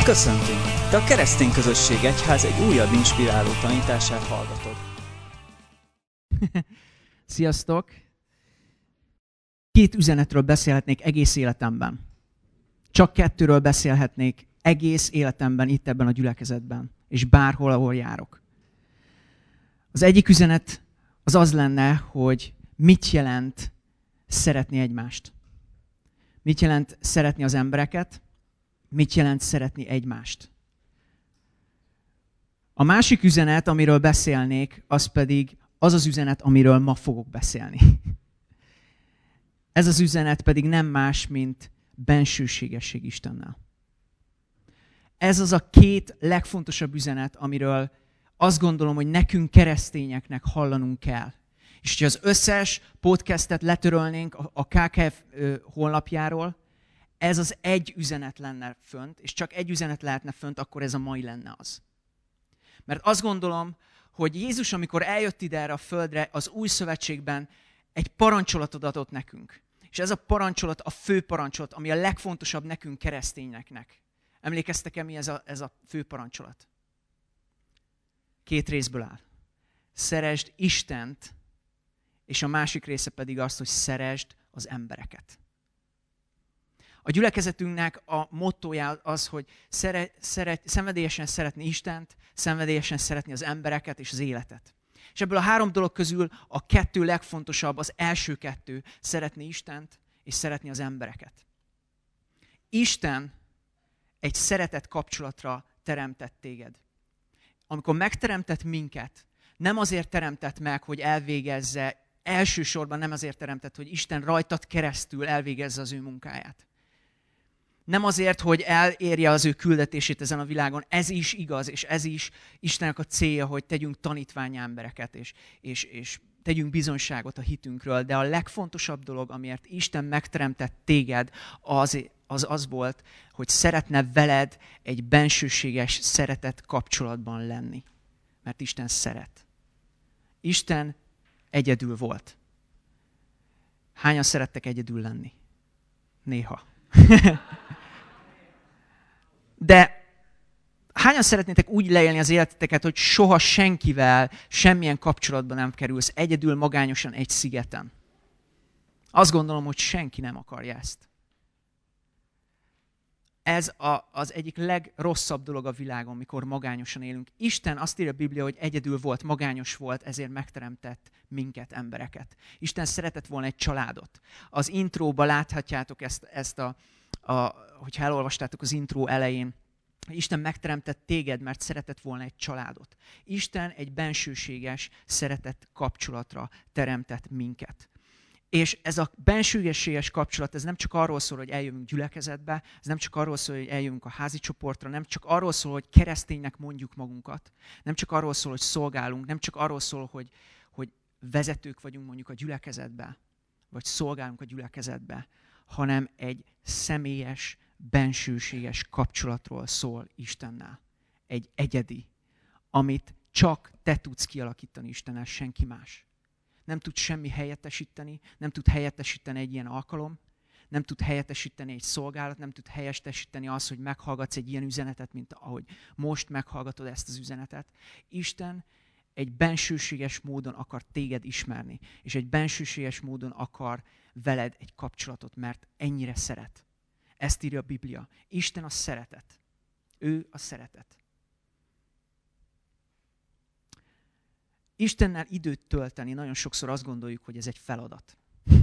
Köszöntünk! Te a Keresztény Közösség Egyház egy újabb inspiráló tanítását hallgatod. Sziasztok! 2 üzenetről beszélhetnék egész életemben. Csak 2-ről beszélhetnék egész életemben itt ebben a gyülekezetben, és bárhol, ahol járok. Az egyik üzenet az lenne, hogy mit jelent szeretni egymást. Mit jelent szeretni az embereket, mit jelent szeretni egymást. A másik üzenet, amiről beszélnék, az pedig az üzenet, amiről ma fogok beszélni. Ez az üzenet pedig nem más, mint bensőségesség Istennel. Ez az a 2 legfontosabb üzenet, amiről azt gondolom, hogy nekünk keresztényeknek hallanunk kell. És hogyha az összes podcastet letörölnénk a KKF honlapjáról, ez az egy üzenet lenne fönt, és csak egy üzenet lehetne fönt, akkor ez a mai lenne az. Mert azt gondolom, hogy Jézus, amikor eljött ide erre a földre, az új szövetségben egy parancsolatot adott nekünk. És ez a parancsolat a fő parancsolat, ami a legfontosabb nekünk keresztényeknek. Emlékeztek-e, mi ez a fő parancsolat? 2 részből áll. Szeresd Istent, és a másik része pedig az, hogy szeresd az embereket. A gyülekezetünknek a mottója az, hogy szenvedélyesen szeretni Istent, szenvedélyesen szeretni az embereket és az életet. És ebből a 3 dolog közül a 2 legfontosabb, az első 2, szeretni Istent és szeretni az embereket. Isten egy szeretet kapcsolatra teremtett téged. Amikor megteremtett minket, nem azért teremtett meg, hogy elvégezze, elsősorban nem azért teremtett, hogy Isten rajtad keresztül elvégezze az ő munkáját. Nem azért, hogy elérje az ő küldetését ezen a világon. Ez is igaz, és ez is Istennek a célja, hogy tegyünk tanítványi embereket, és tegyünk bizonyságot a hitünkről. De a legfontosabb dolog, amiért Isten megteremtett téged, az volt, hogy szeretne veled egy bensőséges szeretet kapcsolatban lenni. Mert Isten szeret. Isten egyedül volt. Hányan szerettek egyedül lenni? Néha. De hányan szeretnétek úgy leélni az életeteket, hogy soha senkivel, semmilyen kapcsolatban nem kerülsz, egyedül, magányosan egy szigeten? Azt gondolom, hogy senki nem akarja ezt. Ez az egyik legrosszabb dolog a világon, mikor magányosan élünk. Isten, azt írja a Biblia, hogy egyedül volt, magányos volt, ezért megteremtett minket, embereket. Isten szeretett volna egy családot. Az intróban láthatjátok hogyha elolvastátok az intro elején, Isten megteremtett téged, mert szeretett volna egy családot. Isten egy bensőséges szeretet kapcsolatra teremtett minket. És ez a bensőséges kapcsolat, ez nem csak arról szól, hogy eljövünk gyülekezetbe, ez nem csak arról szól, hogy eljövünk a házi csoportra, nem csak arról szól, hogy kereszténynek mondjuk magunkat, nem csak arról szól, hogy szolgálunk, nem csak arról szól, hogy vezetők vagyunk mondjuk a gyülekezetbe, vagy szolgálunk a gyülekezetbe, hanem egy személyes, bensőséges kapcsolatról szól Istennel. Egy egyedi, amit csak te tudsz kialakítani Istennel, senki más. Nem tud semmi helyettesíteni, nem tud helyettesíteni egy ilyen alkalom, nem tud helyettesíteni egy szolgálat, nem tud helyettesíteni azt, hogy meghallgatsz egy ilyen üzenetet, mint ahogy most meghallgatod ezt az üzenetet. Isten egy bensőséges módon akar téged ismerni, és egy bensőséges módon akar veled egy kapcsolatot, mert ennyire szeret. Ezt írja a Biblia. Isten a szeretet. Ő a szeretet. Istennel időt tölteni, nagyon sokszor azt gondoljuk, hogy ez egy feladat.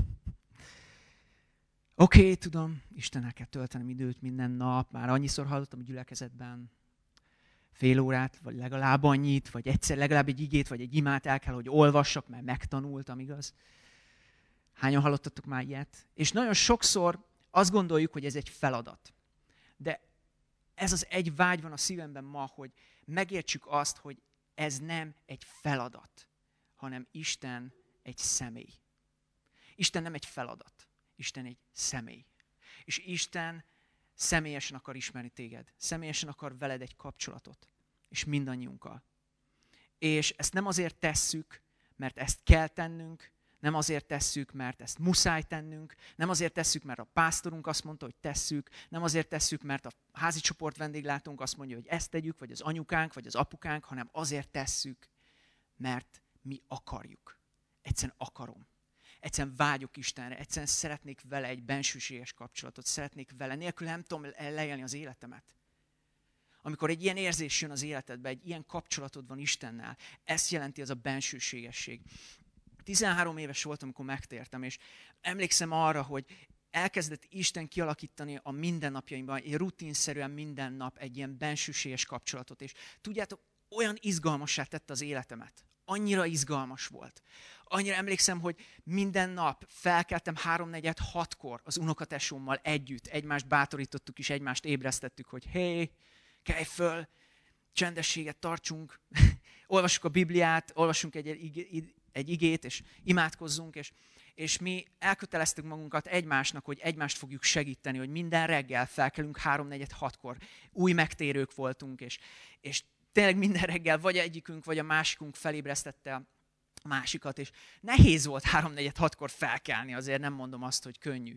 Oké, tudom, Istennel kell töltenem időt minden nap, már annyiszor hallottam a gyülekezetben, fél órát, vagy legalább annyit, vagy egyszer legalább egy igét, vagy egy imát el kell, hogy olvassak, mert megtanultam, igaz? Hányan hallottatok már ilyet? És nagyon sokszor azt gondoljuk, hogy ez egy feladat. De ez az egy vágy van a szívemben ma, hogy megértsük azt, hogy ez nem egy feladat, hanem Isten egy személy. Isten nem egy feladat, Isten egy személy. És Isten személyesen akar ismerni téged, személyesen akar veled egy kapcsolatot, és mindannyiunkkal. És ezt nem azért tesszük, mert ezt kell tennünk, nem azért tesszük, mert ezt muszáj tennünk, nem azért tesszük, mert a pásztorunk azt mondta, hogy tesszük, nem azért tesszük, mert a házi csoport vendéglátónk azt mondja, hogy ezt tegyük, vagy az anyukánk, vagy az apukánk, hanem azért tesszük, mert mi akarjuk. Egyszerűen akarom. Egyszerűen vágyok Istenre, egyszerűen szeretnék vele egy bensőséges kapcsolatot, szeretnék vele, nélkül nem tudom leélni az életemet. Amikor egy ilyen érzés jön az életedbe, egy ilyen kapcsolatod van Istennel, ezt jelenti az a bensőségesség. 13 éves voltam, amikor megtértem, és emlékszem arra, hogy elkezdett Isten kialakítani a mindennapjaimban, egy rutinszerűen minden nap egy ilyen bensőséges kapcsolatot. És tudjátok, olyan izgalmassá tette az életemet. Annyira izgalmas volt. Annyira emlékszem, hogy minden nap felkeltem 3-4-6-kor az unokatesómmal együtt. Egymást bátorítottuk és egymást ébresztettük, hogy hé, kelj föl, csendességet tartsunk, olvassuk a Bibliát, olvassunk egy igét, és imádkozzunk, és mi elköteleztük magunkat egymásnak, hogy egymást fogjuk segíteni, hogy minden reggel felkelünk 3-4-6-kor. Új megtérők voltunk, és tényleg minden reggel vagy egyikünk, vagy a másikunk felébresztette a másikat, és nehéz volt 3-4-6-kor felkelni, azért nem mondom azt, hogy könnyű.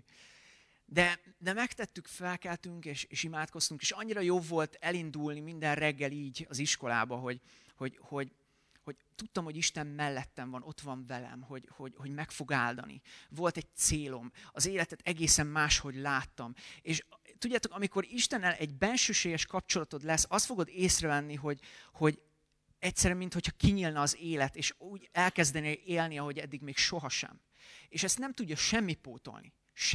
De megtettük, felkeltünk, és imádkoztunk, és annyira jó volt elindulni minden reggel így az iskolába, hogy tudtam, hogy Isten mellettem van, ott van velem, hogy meg fog áldani. Volt egy célom, az életet egészen máshogy láttam. És tudjátok, amikor Istennel egy bensőséges kapcsolatod lesz, azt fogod észrevenni, hogy egyszerűen, mintha kinyílna az élet, és úgy elkezdenél élni, ahogy eddig még sohasem. És ezt nem tudja semmi pótolni.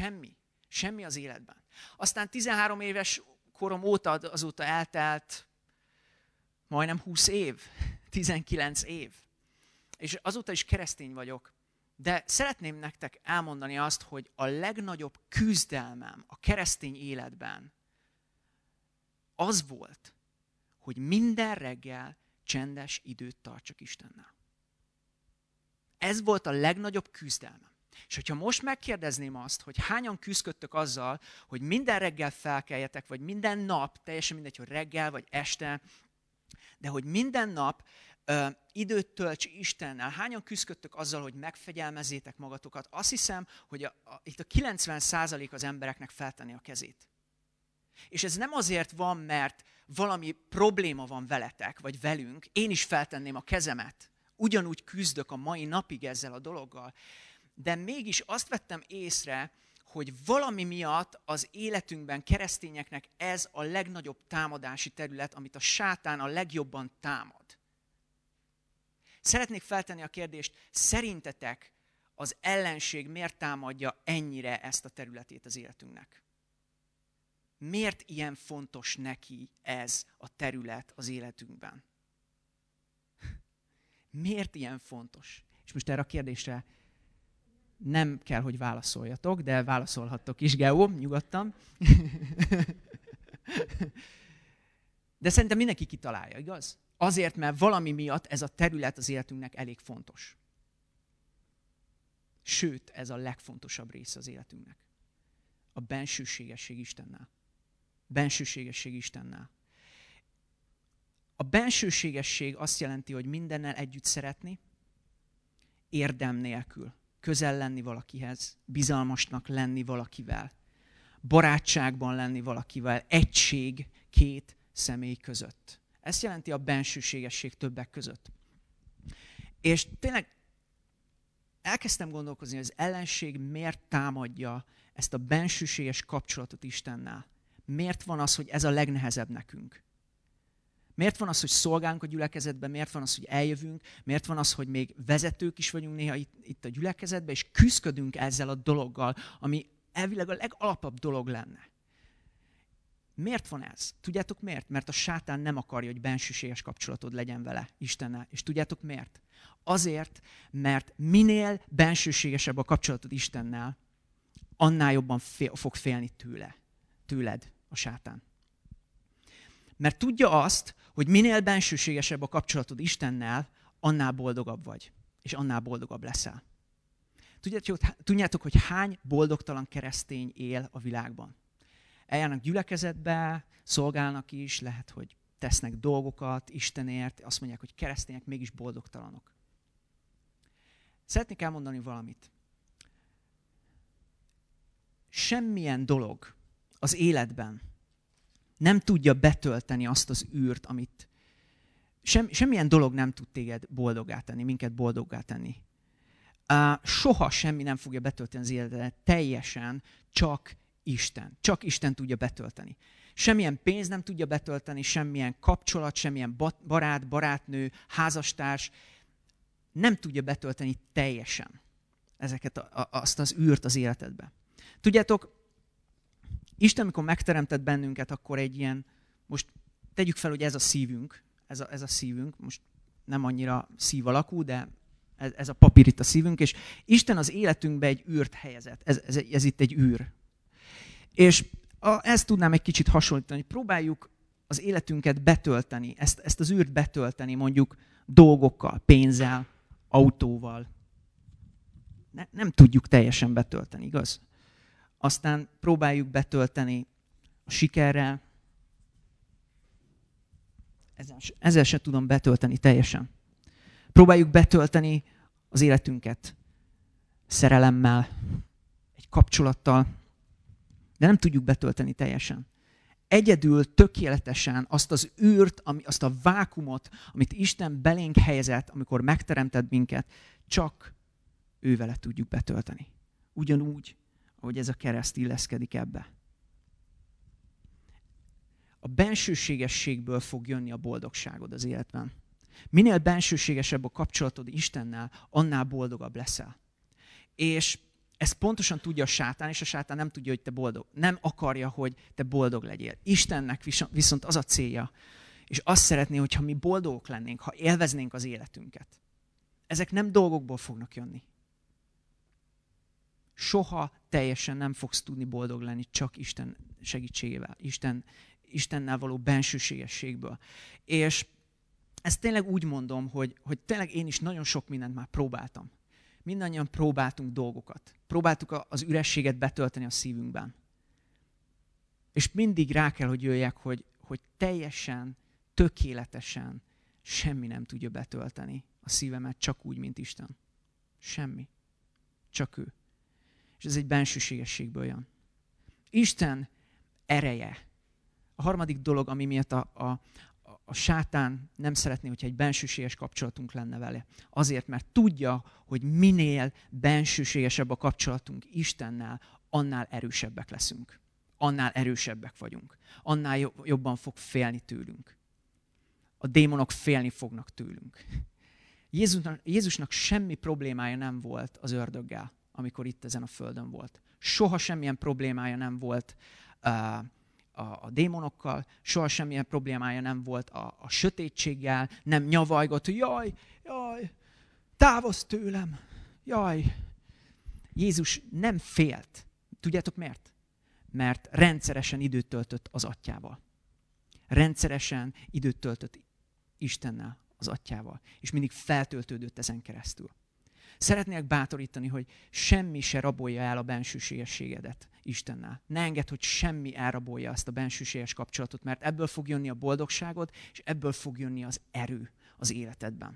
Semmi az életben. Aztán 13 éves korom óta, azóta eltelt majdnem 20 év, 19 év. És azóta is keresztény vagyok. De szeretném nektek elmondani azt, hogy a legnagyobb küzdelmem a keresztény életben az volt, hogy minden reggel csendes időt tartsak Istennel. Ez volt a legnagyobb küzdelmem. És hogyha most megkérdezném azt, hogy hányan küzdködtök azzal, hogy minden reggel felkeljetek, vagy minden nap, teljesen mindegy, hogy reggel vagy este, de hogy minden nap időt tölts Istennel, hányan küzdködtök azzal, hogy megfegyelmezzétek magatokat, azt hiszem, hogy itt a 90% az embereknek feltenni a kezét. És ez nem azért van, mert valami probléma van veletek, vagy velünk, én is feltenném a kezemet. Ugyanúgy küzdök a mai napig ezzel a dologgal. De mégis azt vettem észre, hogy valami miatt az életünkben keresztényeknek ez a legnagyobb támadási terület, amit a sátán a legjobban támad. Szeretnék feltenni a kérdést, szerintetek az ellenség miért támadja ennyire ezt a területét az életünknek? Miért ilyen fontos neki ez a terület az életünkben? Miért ilyen fontos? És most erre a kérdésre nem kell, hogy válaszoljatok, de válaszolhattok is, Geo, nyugodtan. De szerintem mindenki kitalálja, igaz? Azért, mert valami miatt ez a terület az életünknek elég fontos. Sőt, ez a legfontosabb része az életünknek. A bensőségesség Istennel. Bensőségesség Istennel. A bensőségesség azt jelenti, hogy mindennel együtt szeretni, érdem nélkül. Közel lenni valakihez, bizalmasnak lenni valakivel, barátságban lenni valakivel, egység két személy között. Ez jelenti a bensőségesség többek között. És tényleg elkezdtem gondolkozni, hogy az ellenség miért támadja ezt a bensőséges kapcsolatot Istennel. Miért van az, hogy ez a legnehezebb nekünk? Miért van az, hogy szolgálunk a gyülekezetben, miért van az, hogy eljövünk, miért van az, hogy még vezetők is vagyunk néha itt a gyülekezetben, és küzdködünk ezzel a dologgal, ami elvileg a legalapabb dolog lenne. Miért van ez? Tudjátok miért? Mert a sátán nem akarja, hogy bensőséges kapcsolatod legyen vele, Istennel. És tudjátok miért? Azért, mert minél bensőségesebb a kapcsolatod Istennel, annál jobban fog félni tőled a sátán. Mert tudja azt, hogy minél bensőségesebb a kapcsolatod Istennel, annál boldogabb vagy, és annál boldogabb leszel. Tudjátok, hogy hány boldogtalan keresztény él a világban? Eljárnak gyülekezetbe, szolgálnak is, lehet, hogy tesznek dolgokat Istenért, azt mondják, hogy keresztények mégis boldogtalanok. Szeretnék elmondani valamit. Semmilyen dolog az életben nem tudja betölteni azt az űrt, amit... Semmilyen dolog nem tud téged boldoggá tenni, minket boldoggá tenni. Soha semmi nem fogja betölteni az életedet teljesen, csak Isten. Csak Isten tudja betölteni. Semmilyen pénz nem tudja betölteni, semmilyen kapcsolat, semmilyen barát, barátnő, házastárs nem tudja betölteni teljesen azt az űrt az életedbe. Tudjátok, Isten, amikor megteremtett bennünket, akkor egy ilyen, most tegyük fel, hogy ez a szívünk, ez a szívünk, most nem annyira szív alakú, de ez a papír itt a szívünk, és Isten az életünkbe egy űrt helyezett. Ez itt egy űr. És ezt tudnám egy kicsit hasonlítani, hogy próbáljuk az életünket betölteni, ezt az űrt betölteni mondjuk dolgokkal, pénzzel, autóval. Nem tudjuk teljesen betölteni, igaz? Aztán próbáljuk betölteni a sikerrel. Ezzel se tudom betölteni teljesen. Próbáljuk betölteni az életünket szerelemmel, egy kapcsolattal, de nem tudjuk betölteni teljesen. Egyedül, tökéletesen azt az űrt, azt a vákumot, amit Isten belénk helyezett, amikor megteremtett minket, csak ő vele tudjuk betölteni. Ugyanúgy, ahogy ez a kereszt illeszkedik ebbe. A bensőségességből fog jönni a boldogságod az életben. Minél bensőségesebb a kapcsolatod Istennel, annál boldogabb leszel. És ezt pontosan tudja a sátán, és a sátán nem tudja, hogy te boldog. Nem akarja, hogy te boldog legyél. Istennek viszont az a célja, és azt szeretné, hogyha mi boldogok lennénk, ha élveznénk az életünket. Ezek nem dolgokból fognak jönni. Soha teljesen nem fogsz tudni boldog lenni, csak Isten segítségével, Istennel való bensőségességből. És ezt tényleg úgy mondom, hogy tényleg én is nagyon sok mindent már próbáltam. Mindannyian próbáltunk dolgokat. Próbáltuk az ürességet betölteni a szívünkben. És mindig rá kell, hogy jöjjek, hogy teljesen, tökéletesen semmi nem tudja betölteni a szívemet, csak úgy, mint Isten. Semmi. Csak ő. És ez egy bensőségességből jön. Isten ereje. A harmadik dolog, ami miatt a sátán nem szeretné, hogyha egy bensőséges kapcsolatunk lenne vele. Azért, mert tudja, hogy minél bensőségesebb a kapcsolatunk Istennel, annál erősebbek leszünk. Annál erősebbek vagyunk. Annál jobban fog félni tőlünk. A démonok félni fognak tőlünk. Jézusnak semmi problémája nem volt az ördöggel, amikor itt ezen a földön volt. Soha semmilyen problémája nem volt a démonokkal, soha semmilyen problémája nem volt a sötétséggel, nem nyavajgott, hogy jaj, távozz tőlem, jaj. Jézus nem félt. Tudjátok miért? Mert rendszeresen időt töltött az Atyával. Rendszeresen időt töltött Istennel, az Atyával. És mindig feltöltődött ezen keresztül. Szeretnélek bátorítani, hogy semmi se rabolja el a bensőségességedet Istennel. Ne engedd, hogy semmi elrabolja azt a bensőséges kapcsolatot, mert ebből fog jönni a boldogságod, és ebből fog jönni az erő az életedben.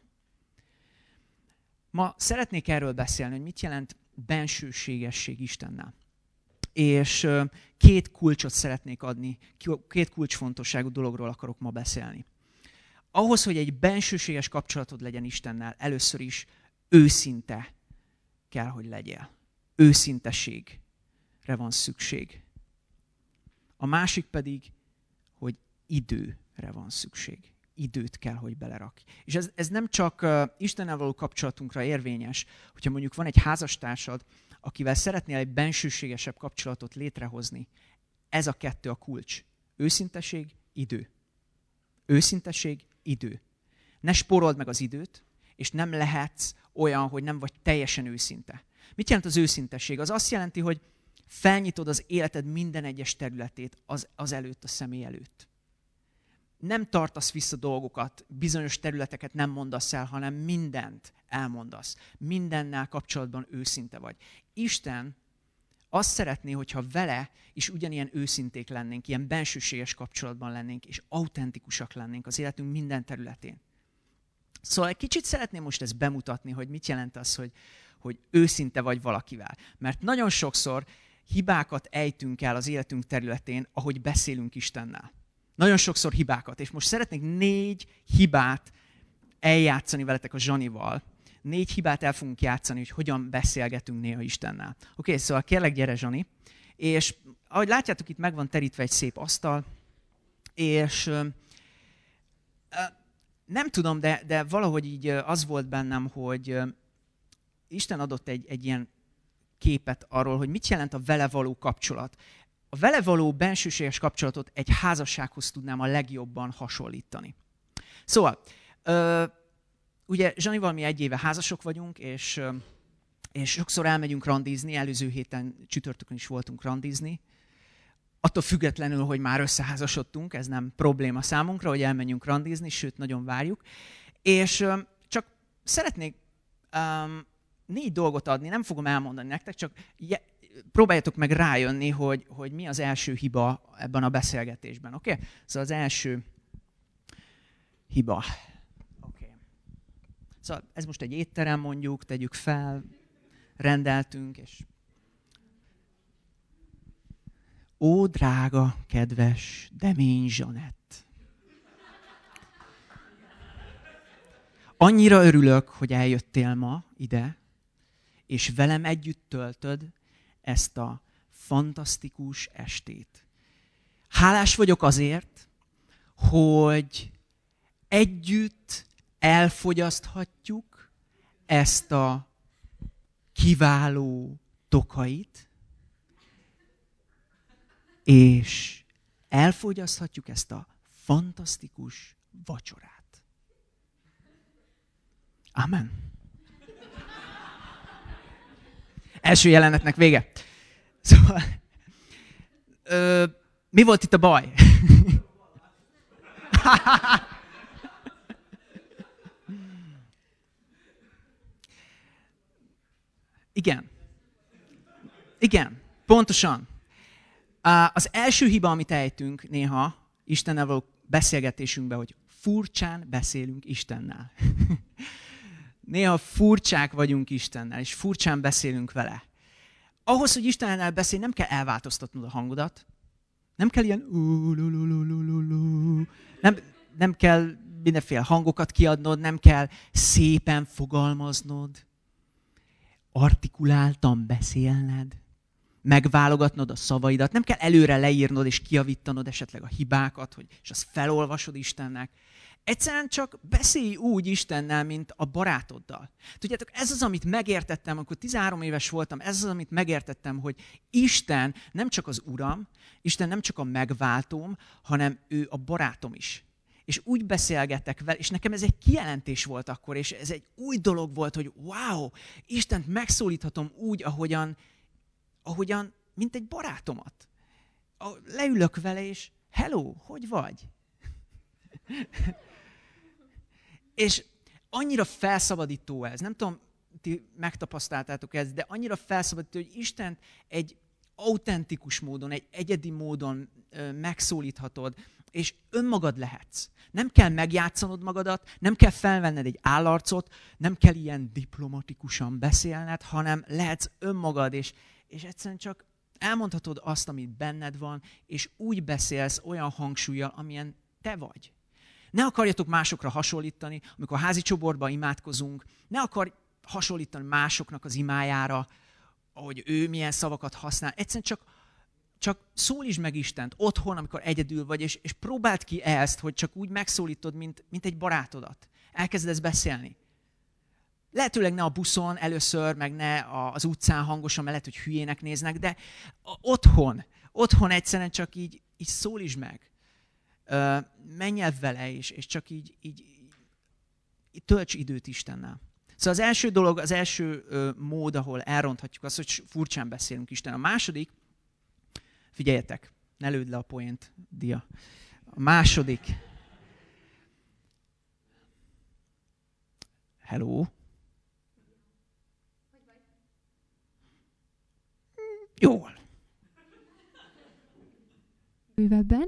Ma szeretnék erről beszélni, hogy mit jelent bensőségesség Istennel. És két kulcsot szeretnék adni, két kulcsfontosságú dologról akarok ma beszélni. Ahhoz, hogy egy bensőséges kapcsolatod legyen Istennel, először is őszinte kell, hogy legyél. Őszinteségre van szükség. A másik pedig, hogy időre van szükség. Időt kell, hogy belerakj. És ez nem csak Istennel való kapcsolatunkra érvényes, hogyha mondjuk van egy házastársad, akivel szeretnél egy bensőségesebb kapcsolatot létrehozni. Ez a kettő a kulcs. Őszinteség, idő. Őszinteség, idő. Ne spórold meg az időt, és nem lehetsz olyan, hogy nem vagy teljesen őszinte. Mit jelent az őszintesség? Az azt jelenti, hogy felnyitod az életed minden egyes területét az előtt, a személy előtt. Nem tartasz vissza dolgokat, bizonyos területeket nem mondasz el, hanem mindent elmondasz. Mindennel kapcsolatban őszinte vagy. Isten azt szeretné, hogyha vele is ugyanilyen őszinték lennénk, ilyen bensőséges kapcsolatban lennénk, és autentikusak lennénk az életünk minden területén. Szóval egy kicsit szeretném most ezt bemutatni, hogy mit jelent az, hogy őszinte vagy valakivel. Mert nagyon sokszor hibákat ejtünk el az életünk területén, ahogy beszélünk Istennel. Nagyon sokszor hibákat. És most szeretnék 4 hibát eljátszani veletek a Zsanival. 4 hibát el fogunk játszani, hogy hogyan beszélgetünk néha Istennel. Oké, szóval kérlek, gyere Zsani. És ahogy látjátok, itt meg van terítve egy szép asztal, és nem tudom, de valahogy így az volt bennem, hogy Isten adott egy ilyen képet arról, hogy mit jelent a vele való kapcsolat. A vele való bensőséges kapcsolatot egy házassághoz tudnám a legjobban hasonlítani. Szóval, ugye Zsanival mi 1 éve házasok vagyunk, és sokszor elmegyünk randizni, előző héten csütörtökön is voltunk randizni. Attól függetlenül, hogy már összeházasodtunk, ez nem probléma számunkra, hogy elmenjünk randizni, sőt, nagyon várjuk. És csak szeretnék 4 dolgot adni, nem fogom elmondani nektek, csak próbáljatok meg rájönni, hogy mi az első hiba ebben a beszélgetésben, oké? Szóval az első hiba. Okay. Szóval ez most egy étterem mondjuk, tegyük fel, rendeltünk, és ó, drága, kedves Demény Zsanett! Annyira örülök, hogy eljöttél ma ide, és velem együtt töltöd ezt a fantasztikus estét. Hálás vagyok azért, hogy együtt elfogyaszthatjuk ezt a kiváló tokait, és elfogyaszthatjuk ezt a fantasztikus vacsorát. Amen. Első jelenetnek vége. Szóval, mi volt itt a baj? Igen, pontosan. Az első hiba, amit ejtünk néha Istennel való beszélgetésünkben, hogy furcsán beszélünk Istennel. Néha furcsák vagyunk Istennel, és furcsán beszélünk vele. Ahhoz, hogy Istennel beszélj, nem kell elváltoztatnod a hangodat. Nem kell ilyen nem kell mindenféle hangokat kiadnod, nem kell szépen fogalmaznod, artikuláltan beszélned, megválogatnod a szavaidat, nem kell előre leírnod és kijavítanod esetleg a hibákat, és azt felolvasod Istennek. Egyszerűen csak beszélj úgy Istennel, mint a barátoddal. Tudjátok, ez az, amit megértettem, amikor 13 éves voltam, ez az, amit megértettem, hogy Isten nem csak az Uram, Isten nem csak a megváltóm, hanem ő a barátom is. És úgy beszélgetek vele, és nekem ez egy kijelentés volt akkor, és ez egy új dolog volt, hogy wow, Istent megszólíthatom úgy, ahogyan, mint egy barátomat. Leülök vele, és hello, hogy vagy? És annyira felszabadító ez, nem tudom, ti megtapasztaltátok ezt, de annyira felszabadító, hogy Istent egy autentikus módon, egy egyedi módon megszólíthatod, és önmagad lehetsz. Nem kell megjátszanod magadat, nem kell felvenned egy állarcot, nem kell ilyen diplomatikusan beszélned, hanem lehetsz önmagad, és egyszerűen csak elmondhatod azt, amit benned van, és úgy beszélsz olyan hangsúllyal, amilyen te vagy. Ne akarjatok másokra hasonlítani, amikor házi csoportban imádkozunk, ne akarj hasonlítani másoknak az imájára, hogy ő milyen szavakat használ. Egyszerűen csak szólítsd meg Istent otthon, amikor egyedül vagy, és próbáld ki ezt, hogy csak úgy megszólítod, mint egy barátodat. Elkezdesz beszélni. Lehetőleg ne a buszon először, meg ne az utcán hangosan, mert lehet, hogy hülyének néznek, de otthon egyszerűen csak így szólítsd meg. Menj el vele, és csak így tölts időt Istennel. Szóval az első dolog, az első mód, ahol elronthatjuk azt, hogy furcsán beszélünk Isten. A második, figyeljetek, ne lőd le a poént, Dia. A második. Hello. Jól. Bővebben?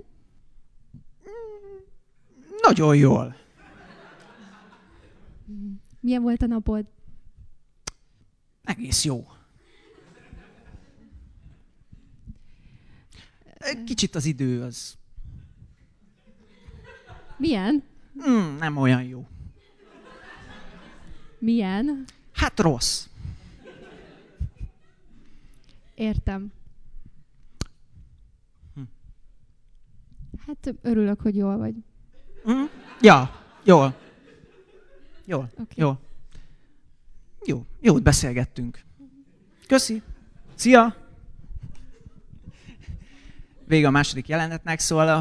Nagyon jól. Milyen volt a napod? Egész jó. Kicsit az idő az... Milyen? Nem olyan jó. Milyen? Hát rossz. Értem. Hát örülök, hogy jól vagy. Ja, jól. Jól, Okay. jól. Jó, jót beszélgettünk. Köszi. Szia! Vége a második jelenetnek, szóval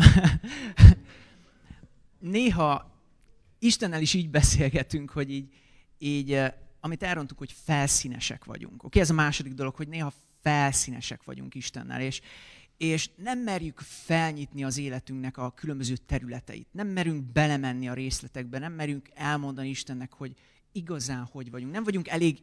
néha Istennel is így beszélgetünk, hogy így amit elrontuk, hogy felszínesek vagyunk. Oké, ez a második dolog, hogy néha felszínesek vagyunk Istennel, és nem merjük felnyitni az életünknek a különböző területeit. Nem merünk belemenni a részletekbe, nem merünk elmondani Istennek, hogy igazán hogy vagyunk. Nem vagyunk elég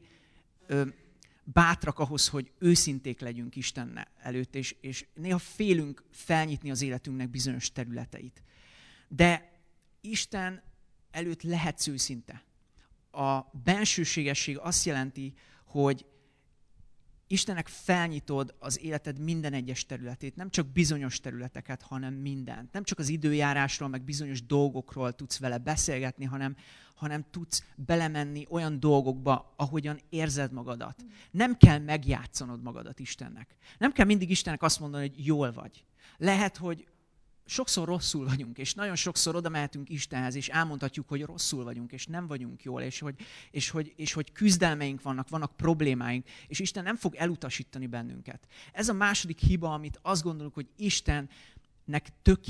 bátrak ahhoz, hogy őszinték legyünk Isten előtt, és néha félünk felnyitni az életünknek bizonyos területeit. De Isten előtt lehetsz őszinte. A bensőségesség azt jelenti, hogy Istennek felnyitod az életed minden egyes területét, nem csak bizonyos területeket, hanem mindent. Nem csak az időjárásról, meg bizonyos dolgokról tudsz vele beszélgetni, hanem tudsz belemenni olyan dolgokba, ahogyan érzed magadat. Nem kell megjátszanod magadat Istennek. Nem kell mindig Istennek azt mondani, hogy jól vagy. Lehet, hogy sokszor rosszul vagyunk, és nagyon sokszor oda mehetünk Istenhez, és elmondhatjuk, hogy rosszul vagyunk, és nem vagyunk jól, és hogy küzdelmeink vannak problémáink, és Isten nem fog elutasítani bennünket. Ez a második hiba, amit azt gondoljuk, hogy Istennek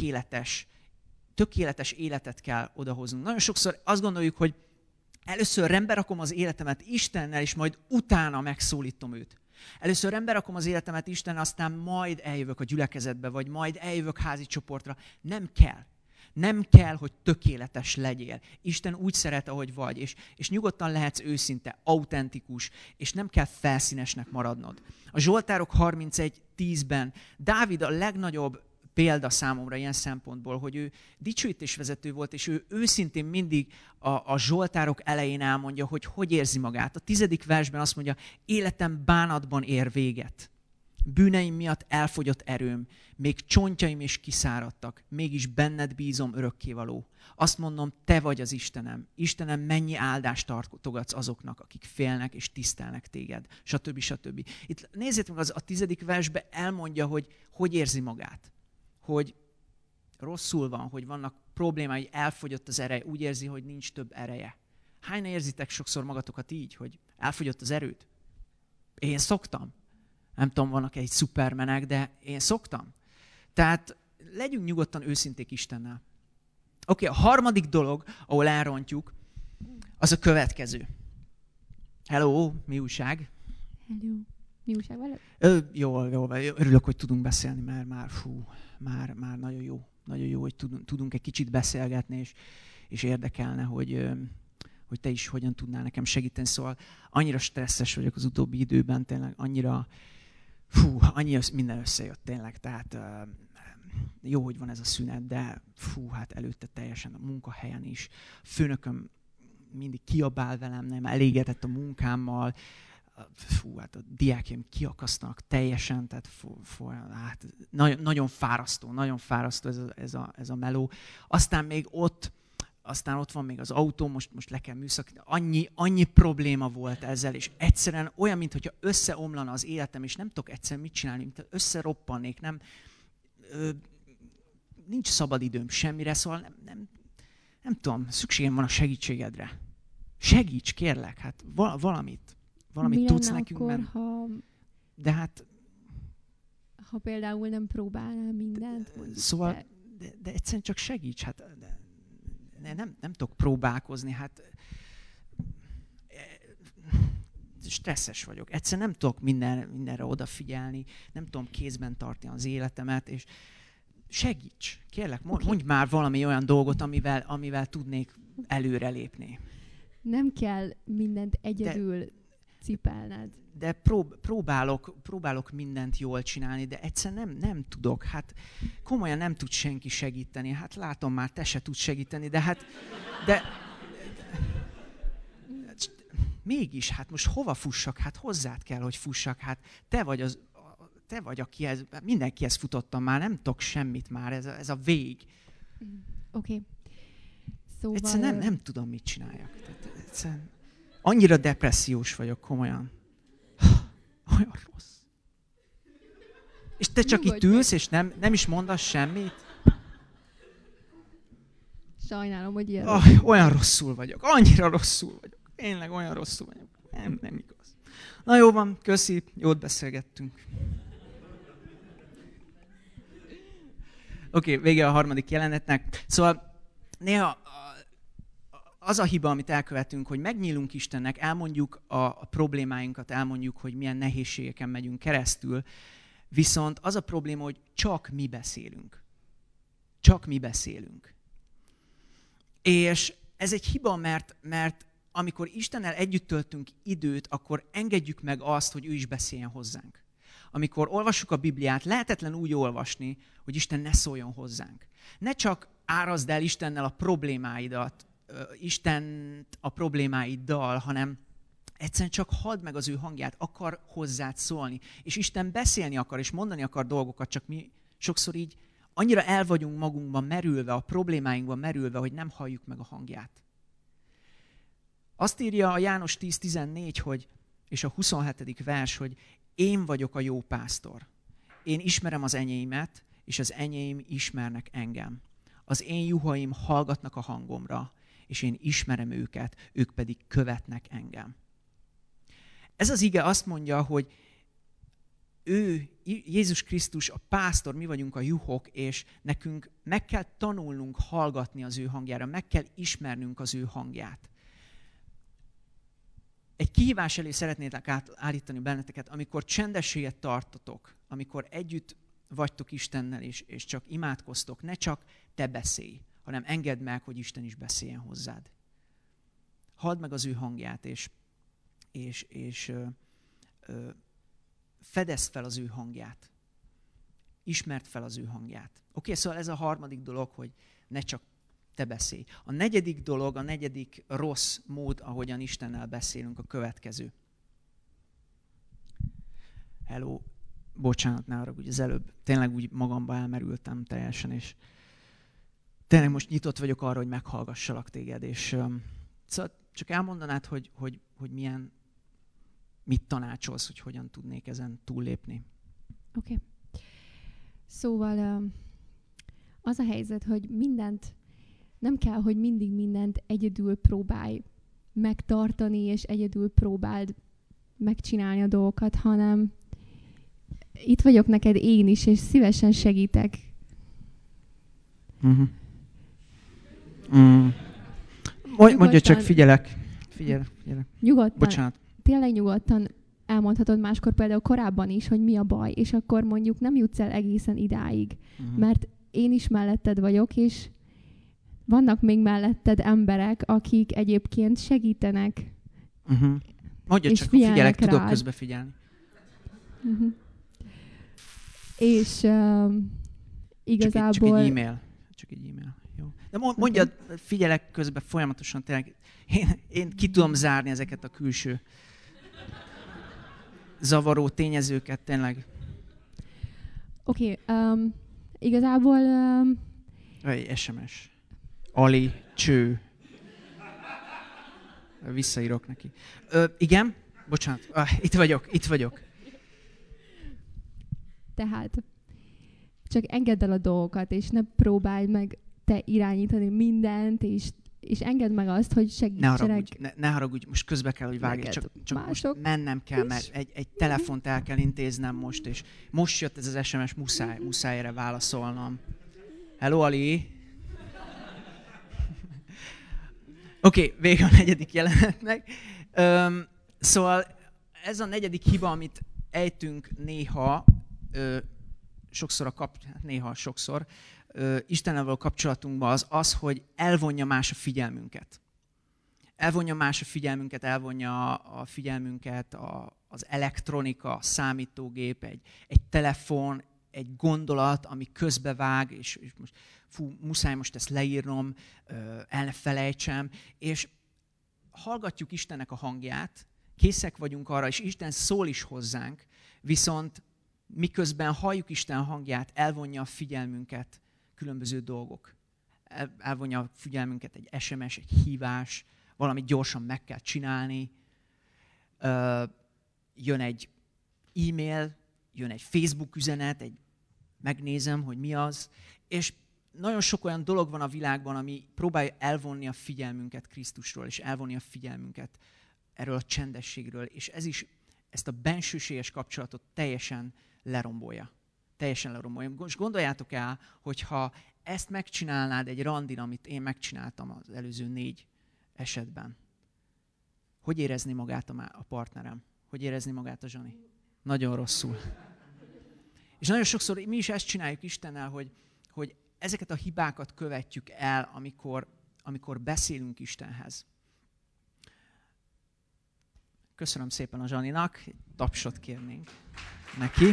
tökéletes életet kell odahoznunk. Nagyon sokszor azt gondoljuk, hogy először rendbe rakom az életemet Istennel, és majd utána megszólítom őt. Először rendbe rakom az életemet Istennel, aztán majd eljövök a gyülekezetbe, vagy majd eljövök házi csoportra. Nem kell. Nem kell, hogy tökéletes legyél. Isten úgy szeret, ahogy vagy, és nyugodtan lehetsz őszinte, autentikus, és nem kell felszínesnek maradnod. A Zsoltárok 31:10-ben Dávid a legnagyobb példa számomra ilyen szempontból, hogy ő dicsőítésvezető volt, és ő őszintén mindig a Zsoltárok elején elmondja, hogy érzi magát. A 10. versben azt mondja, életem bánatban ér véget. Bűneim miatt elfogyott erőm, még csontjaim is kiszáradtak, mégis benned bízom örökkévaló. Azt mondom, te vagy az Istenem. Istenem, mennyi áldást tartogatsz azoknak, akik félnek és tisztelnek téged, stb. Stb. Itt nézzétek meg, a 10. versben elmondja, hogy érzi magát. Hogy rosszul van, hogy vannak problémái, elfogyott az ereje, úgy érzi, hogy nincs több ereje. Hányan érzitek sokszor magatokat így, hogy elfogyott az erőd? Én szoktam. Nem tudom, vannak egy szupermenek, de én szoktam. Tehát legyünk nyugodtan őszinték Istennel. Oké, a harmadik dolog, ahol elrontjuk, az a következő. Hello, mi újság? Hello. Mi újság veled? Jól. Örülök, hogy tudunk beszélni, mert már nagyon jó. Nagyon jó, hogy tudunk egy kicsit beszélgetni, és érdekelne, hogy te is hogyan tudnál nekem segíteni. Szóval annyira stresszes vagyok az utóbbi időben, tényleg annyira minden összejött tényleg. Tehát jó, hogy van ez a szünet, de hát előtte teljesen a munkahelyen is. Nagyon mindig kiabál velem, nem elégedett a munkámmal. Hát a diákjaim kiakasztanak teljesen, tehát hát nagyon fárasztó ez a meló. Aztán ott van még az autó, most le kell műszakítani. Annyi probléma volt ezzel, és egyszerűen olyan, mintha összeomlana az életem, és nem tudok egyszerűen mit csinálni, mint összeroppannék, nincs szabad időm semmire, szóval nem tudom, szükségem van a segítségedre. Segíts, kérlek, hát valamit tudsz nekünk, akkor, mert... De hát... Ha például nem próbálnál mindent? Szóval, de egyszerűen csak segíts, hát nem tudok próbálkozni, hát stresszes vagyok. Egyszerűen nem tudok mindenre odafigyelni, nem tudom kézben tartani az életemet, és segíts, kérlek, mondj már valami olyan dolgot, amivel tudnék előrelépni. Nem kell mindent egyedül cipelned. De próbálok mindent jól csinálni, de egyszerűen nem tudok. Hát komolyan nem tud senki segíteni. Hát látom már, te se tudsz segíteni, de mégis, hát most hova fussak? Hát hozzád kell, hogy fussak. Hát te vagy, akihez, mindenkihez futottam már, nem tudok semmit már, ez a vég. Oké. Szóval... Egyszerűen nem tudom, mit csináljak. Egyszerűen annyira depressziós vagyok, komolyan. Olyan rossz. És te csak itt ülsz, és nem is mondasz semmit? Sajnálom, hogy ilyen. Olyan rosszul vagyok. Annyira rosszul vagyok. Tényleg olyan rosszul vagyok. Nem igaz. Na jó van, köszi, jót beszélgettünk. Oké, vége a harmadik jelenetnek. Szóval néha az a hiba, amit elkövetünk, hogy megnyílunk Istennek, elmondjuk a problémáinkat, elmondjuk, hogy milyen nehézségeken megyünk keresztül, viszont az a probléma, hogy csak mi beszélünk. Csak mi beszélünk. És ez egy hiba, mert amikor Istennel együtt töltünk időt, akkor engedjük meg azt, hogy ő is beszéljen hozzánk. Amikor olvassuk a Bibliát, lehetetlen úgy olvasni, hogy Isten ne szóljon hozzánk. Ne csak árazd el Istennel a problémáidat, Istent a problémáiddal, hanem egyszerűen csak halld meg az ő hangját, akar hozzád szólni. És Isten beszélni akar, és mondani akar dolgokat, csak mi sokszor így annyira el vagyunk magunkban merülve, a problémáinkban merülve, hogy nem halljuk meg a hangját. Azt írja a János 10:14, hogy, és a 27. vers, hogy én vagyok a jó pásztor. Én ismerem az enyéimet, és az enyém ismernek engem. Az én juhaim hallgatnak a hangomra, és én ismerem őket, ők pedig követnek engem. Ez az ige azt mondja, hogy ő, Jézus Krisztus a pásztor, mi vagyunk a juhok, és nekünk meg kell tanulnunk hallgatni az ő hangjára, meg kell ismernünk az ő hangját. Egy kihívás elé szeretnétek állítani benneteket, amikor csendességet tartotok, amikor együtt vagytok Istennel, és csak imádkoztok, ne csak te beszélj, hanem engedd meg, hogy Isten is beszéljen hozzád. Halld meg az ő hangját, és fedezd fel az ő hangját. Ismerd fel az ő hangját. Oké, szóval ez a harmadik dolog, hogy ne csak te beszélj. A negyedik dolog, a negyedik rossz mód, ahogyan Istennel beszélünk, a következő. Hello, bocsánat, ne haragudj, az előbb tényleg úgy magamba elmerültem teljesen, és tényleg most nyitott vagyok arra, hogy meghallgassalak téged, és szóval csak elmondanád, hogy mit tanácsolsz, hogy hogyan tudnék ezen túllépni. Oké. Szóval az a helyzet, hogy nem kell, hogy mindig mindent egyedül próbálj megtartani, és egyedül próbáld megcsinálni a dolgokat, hanem itt vagyok neked én is, és szívesen segítek. Uh-huh. Mondja csak, figyelek. Nyugodtan. Bocsánat. Tényleg nyugodtan elmondhatod máskor például korábban is, hogy mi a baj, és akkor mondjuk nem jutsz el egészen idáig. Uh-huh. Mert én is melletted vagyok, és vannak még melletted emberek, akik egyébként segítenek. Uh-huh. Mondja csak, figyelek, rád. Tudok közbe figyelni. Uh-huh. És igazából... Csak egy e-mail. Jó. De mondjad, figyelek közbe folyamatosan, tényleg. Én ki tudom zárni ezeket a külső zavaró tényezőket, tényleg. Oké, igazából... SMS. Ali, cső. Visszaírok neki. Igen? Bocsánat. Itt vagyok. Tehát csak engedd el a dolgokat, és ne próbálj meg te irányítani mindent, és engedd meg azt, hogy segítsenek. Ne haragudj, most közbe kell, hogy vágj. Csak most mennem kell, mert egy telefont el kell intéznem most, és most jött ez az SMS, muszáj erre válaszolnom. Hello, Ali! Oké, vége a negyedik jelenetnek. Szóval ez a negyedik hiba, amit ejtünk néha, sokszor, Istennel való kapcsolatunkban az, hogy elvonja más a figyelmünket. Elvonja a figyelmünket az elektronika, a számítógép, egy telefon, egy gondolat, ami közbevág, és most muszáj most ezt leírnom, el ne felejtsem, és hallgatjuk Istennek a hangját, készek vagyunk arra, és Isten szól is hozzánk, viszont miközben halljuk Isten hangját, elvonja a figyelmünket különböző dolgok. Elvonja a figyelmünket egy SMS, egy hívás, valamit gyorsan meg kell csinálni, jön egy e-mail, jön egy Facebook üzenet, megnézem, hogy mi az, és nagyon sok olyan dolog van a világban, ami próbálja elvonni a figyelmünket Krisztusról, és elvonni a figyelmünket erről a csendességről, és ez is ezt a bensőséges kapcsolatot teljesen lerombolja. Teljesen lerombolja. Most gondoljátok el, hogyha ezt megcsinálnád egy randin, amit én megcsináltam az előző 4 esetben. Hogy érezni magát a partnerem? Hogy érezni magát a Zsani? Nagyon rosszul. És nagyon sokszor mi is ezt csináljuk Istennel, hogy ezeket a hibákat követjük el, amikor beszélünk Istenhez. Köszönöm szépen a Zsaninak, egy tapsot kérnénk neki.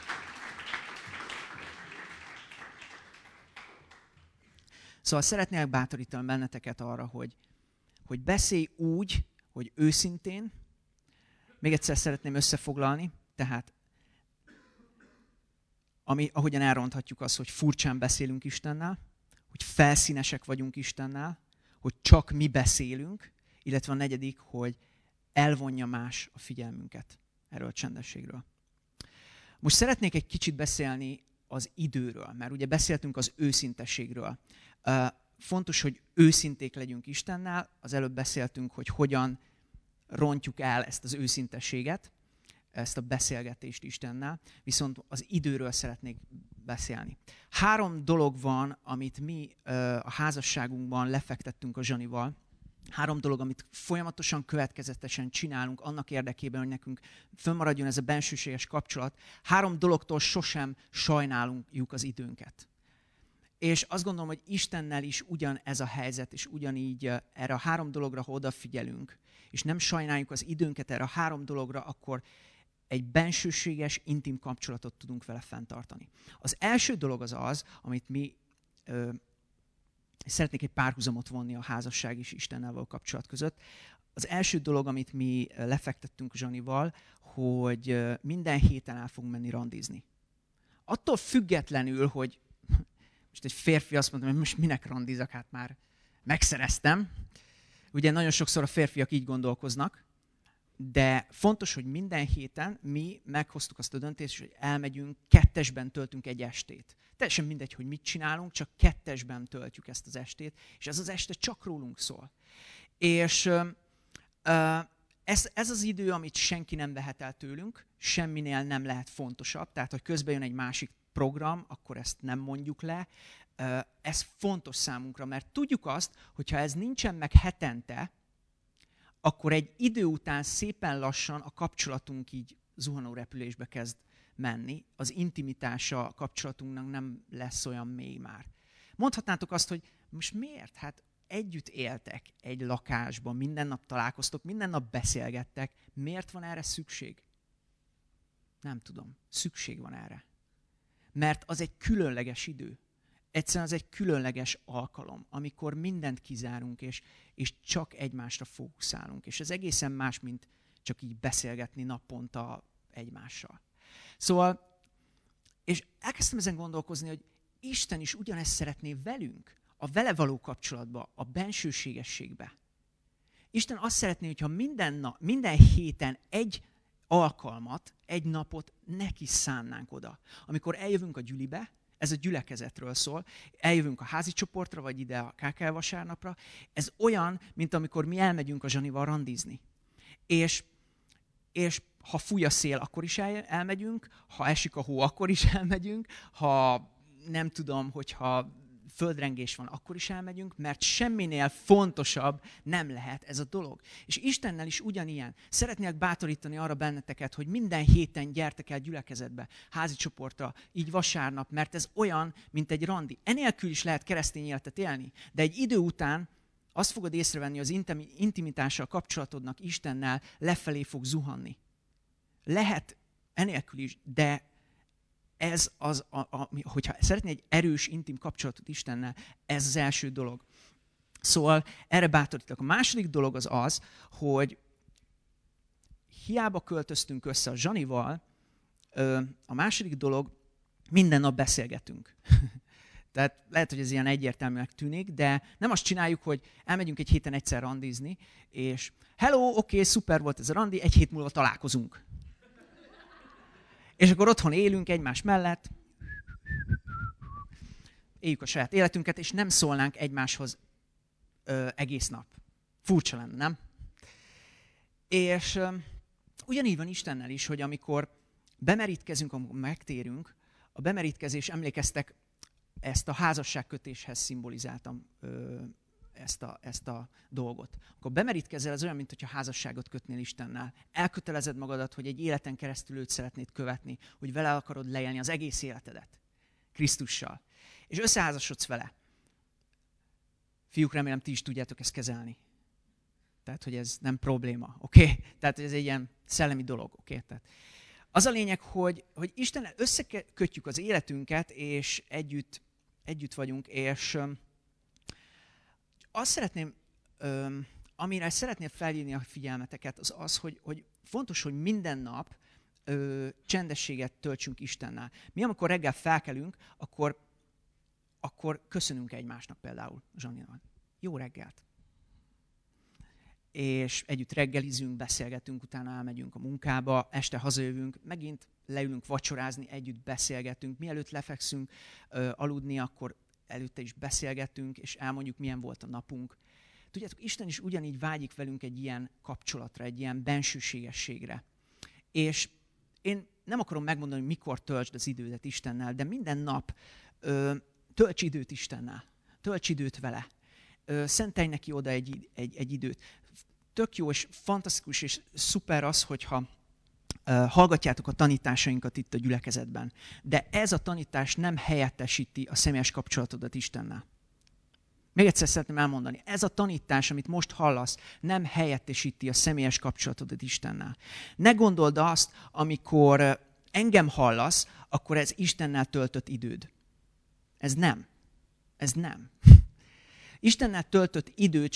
Szóval szeretnélek bátorítani benneteket arra, hogy beszélj úgy, hogy őszintén. Még egyszer szeretném összefoglalni, tehát ahogyan elronthatjuk azt, hogy furcsán beszélünk Istennel, hogy felszínesek vagyunk Istennel, hogy csak mi beszélünk, illetve a negyedik, hogy elvonja más a figyelmünket erről a csendességről. Most szeretnék egy kicsit beszélni az időről, mert ugye beszéltünk az őszintességről. Fontos, hogy őszinték legyünk Istennel, az előbb beszéltünk, hogy hogyan rontjuk el ezt az őszintességet, ezt a beszélgetést Istennel, viszont az időről szeretnék beszélni. 3 dolog van, amit mi a házasságunkban lefektettünk a Zsanival. 3 dolog, amit folyamatosan, következetesen csinálunk annak érdekében, hogy nekünk fönnmaradjon ez a bensőséges kapcsolat. 3 dologtól sosem sajnáljuk az időnket. És azt gondolom, hogy Istennel is ugyanez a helyzet, és ugyanígy erre a 3 dologra, ha odafigyelünk, és nem sajnáljuk az időnket erre a 3 dologra, akkor egy bensőséges, intim kapcsolatot tudunk vele fenntartani. Az első dolog az, amit mi szeretnék egy párhuzamot vonni a házasság és Istennel való kapcsolat között. Az első dolog, amit mi lefektettünk Zsanival, hogy minden héten el fogunk menni randizni. Attól függetlenül, hogy most egy férfi azt mondta, hogy most minek randizak, hát már megszereztem. Ugye nagyon sokszor a férfiak így gondolkoznak, de fontos, hogy minden héten mi meghoztuk azt a döntést, hogy elmegyünk, 2-esben töltünk egy estét. Teljesen mindegy, hogy mit csinálunk, csak 2-esben töltjük ezt az estét, és ez az este csak rólunk szól. És ez az idő, amit senki nem vehet el tőlünk, semminél nem lehet fontosabb, tehát hogy közben jön egy másik program, akkor ezt nem mondjuk le. Ez fontos számunkra, mert tudjuk azt, hogyha ez nincsen meg hetente, akkor egy idő után szépen lassan a kapcsolatunk így zuhanó repülésbe kezd menni. Az intimitása a kapcsolatunknak nem lesz olyan mély már. Mondhatnátok azt, hogy most miért? Hát együtt éltek egy lakásban, minden nap találkoztok, minden nap beszélgettek. Miért van erre szükség? Nem tudom. Szükség van erre. Mert az egy különleges idő. Egyszerűen az egy különleges alkalom, amikor mindent kizárunk, és csak egymásra fókuszálunk. És ez egészen más, mint csak így beszélgetni naponta egymással. Szóval, és elkezdtem ezen gondolkozni, hogy Isten is ugyanezt szeretné velünk, a vele való kapcsolatba, a bensőségességbe. Isten azt szeretné, hogyha minden héten egy alkalmat, egy napot neki szánnánk oda. Amikor eljövünk a gyülibe, ez a gyülekezetről szól, eljövünk a házi csoportra, vagy ide a KKL vasárnapra, ez olyan, mint amikor mi elmegyünk a Zsanival randizni. És ha fúj a szél, akkor is elmegyünk, ha esik a hó, akkor is elmegyünk, ha nem tudom, hogyha földrengés van, akkor is elmegyünk, mert semminél fontosabb nem lehet ez a dolog. És Istennel is ugyanilyen. Szeretnélek bátorítani arra benneteket, hogy minden héten gyertek el gyülekezetbe, házi csoportra, így vasárnap, mert ez olyan, mint egy randi. Enélkül is lehet keresztény életet élni, de egy idő után azt fogod észrevenni, az intimitással kapcsolatodnak Istennel lefelé fog zuhanni. Lehet enélkül is, de ez hogyha szeretnél egy erős, intim kapcsolatot Istennel, ez az első dolog. Szóval erre bátorítok. A második dolog az, hogy hiába költöztünk össze a Zsanival, a második dolog, minden nap beszélgetünk. Tehát lehet, hogy ez ilyen egyértelműnek tűnik, de nem azt csináljuk, hogy elmegyünk egy héten egyszer randizni, és hello, oké, szuper volt ez a randi, egy hét múlva találkozunk. És akkor otthon élünk egymás mellett, éljük a saját életünket, és nem szólnánk egymáshoz egész nap. Furcsa lenne, nem? És ugyanígy van Istennel is, hogy amikor bemerítkezünk, amikor megtérünk, a bemerítkezés, emlékeztek, ezt a házasságkötéshez szimbolizáltam ezt a dolgot. Akkor bemerítkezel, az olyan, mint hogyha házasságot kötnél Istennel. Elkötelezed magadat, hogy egy életen keresztül őt szeretnéd követni, hogy vele akarod leélni az egész életedet. Krisztussal. És összeházasodsz vele. Fiúk, remélem, ti is tudjátok ezt kezelni. Tehát, hogy ez nem probléma, oké? Tehát, hogy ez egy ilyen szellemi dolog, oké? Tehát az a lényeg, hogy Istennel összekötjük az életünket, és együtt vagyunk, és azt szeretném, amire szeretném felhívni a figyelmeteket, az, hogy fontos, hogy minden nap csendességet töltsünk Istennel. Mi, amikor reggel felkelünk, akkor köszönünk egymásnak például, Zsanival. Jó reggelt! És együtt reggelizünk, beszélgetünk, utána elmegyünk a munkába, este hazajövünk, megint leülünk vacsorázni, együtt beszélgetünk. Mielőtt lefekszünk aludni, akkor előtte is beszélgetünk, és elmondjuk, milyen volt a napunk. Tudjátok, Isten is ugyanígy vágyik velünk egy ilyen kapcsolatra, egy ilyen bensőségességre. És én nem akarom megmondani, hogy mikor töltsd az idődet Istennel, de minden nap tölts időt Istennel, tölts időt vele. Szentelj neki oda egy időt. Tök jó és fantasztikus és szuper az, hogyha hallgatjátok a tanításainkat itt a gyülekezetben. De ez a tanítás nem helyettesíti a személyes kapcsolatodat Istennel. Még egyszer szeretném elmondani. Ez a tanítás, amit most hallasz, nem helyettesíti a személyes kapcsolatodat Istennel. Ne gondold azt, amikor engem hallasz, akkor ez Istennel töltött időd. Ez nem. Ez nem. Istennel töltött időt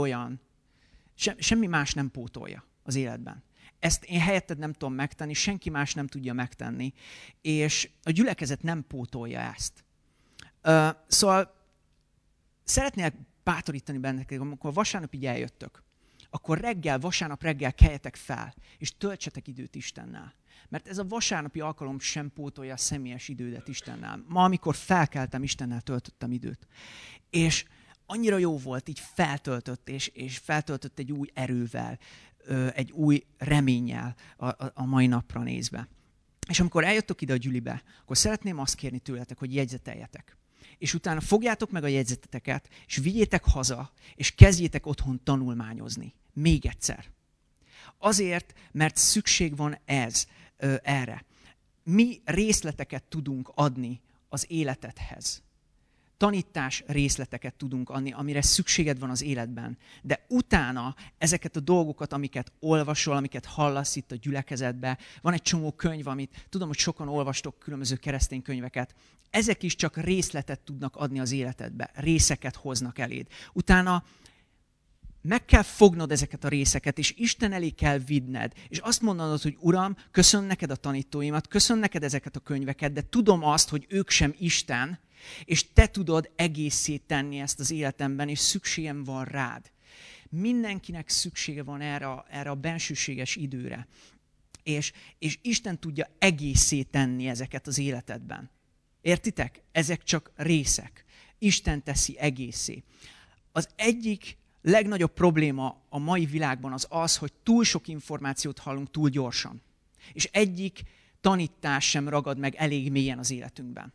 semmi más nem pótolja az életben. Ezt én helyetted nem tudom megtenni, senki más nem tudja megtenni, és a gyülekezet nem pótolja ezt. Szóval szeretnék bátorítani benneteket, amikor vasárnap így eljöttök, akkor vasárnap reggel keljetek fel, és töltsetek időt Istennel. Mert ez a vasárnapi alkalom sem pótolja a személyes idődet Istennel. Ma, amikor felkeltem, Istennel töltöttem időt. És annyira jó volt, így feltöltött, és feltöltött egy új erővel, egy új reménnyel a mai napra nézve. És amikor eljöttök ide a gyülibe, akkor szeretném azt kérni tőletek, hogy jegyzeteljetek. És utána fogjátok meg a jegyzeteteket, és vigyétek haza, és kezdjétek otthon tanulmányozni. Még egyszer. Azért, mert szükség van erre. Mi részleteket tudunk adni az életedhez. Tanítás részleteket tudunk adni, amire szükséged van az életben. De utána ezeket a dolgokat, amiket olvasol, amiket hallasz itt a gyülekezetben, van egy csomó könyv, amit tudom, hogy sokan olvastok különböző keresztény könyveket, ezek is csak részletet tudnak adni az életedbe, részeket hoznak eléd. Utána meg kell fognod ezeket a részeket, és Isten elé kell vinned, és azt mondanod, hogy Uram, köszönöm neked a tanítóimat, köszönöm neked ezeket a könyveket, de tudom azt, hogy ők sem Isten, és te tudod egészé tenni ezt az életemben, és szükségem van rád. Mindenkinek szüksége van erre a bensőséges időre. És Isten tudja egészé tenni ezeket az életedben. Értitek? Ezek csak részek. Isten teszi egészé. Az egyik legnagyobb probléma a mai világban az, hogy túl sok információt hallunk túl gyorsan. És egyik tanítás sem ragad meg elég mélyen az életünkben.